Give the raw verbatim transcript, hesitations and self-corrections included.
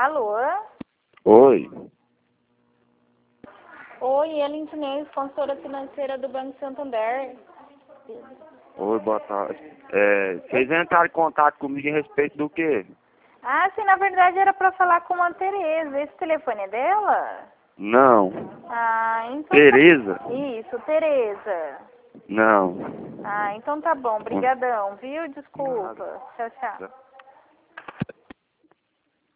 Alô? Oi. Oi, Ellen Inês, consultora financeira do Banco Santander. Oi, boa tarde. É, vocês entraram em contato comigo em respeito do quê? Ah, sim, na verdade era para falar com a Tereza. Esse telefone é dela? Não. Ah, então... Tereza? Isso, Tereza. Não. Ah, então tá bom. Brigadão, viu? Desculpa. Tchau, tchau.